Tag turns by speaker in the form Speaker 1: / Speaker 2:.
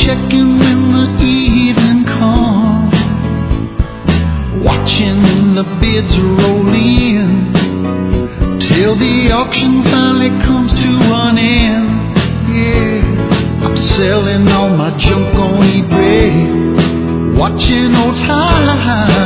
Speaker 1: checking when the evening comes, watching the bids roll in, till the auction finally comes to an end. Yeah, I'm selling all my junk on eBay, watching old time